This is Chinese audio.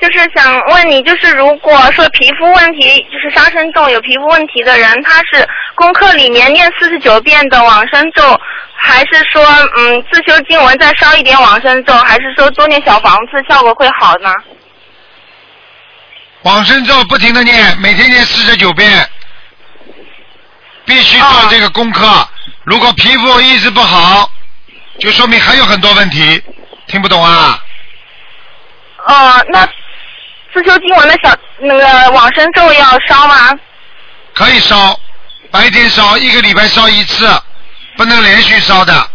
就是想问你，就是如果说皮肤问题，就是杀生咒有皮肤问题的人，他是功课里面念49遍的往生咒，还是说自修经文再烧一点往生咒，还是说多念小房子效果会好呢？ 往生咒不停的念，每天念49遍，必须做这个功课。如果皮肤一直不好，就说明还有很多问题。听不懂啊？ 那自修经文的那个往生咒要烧吗？ 可以烧，白天烧，1个礼拜烧1次，不能连续烧的。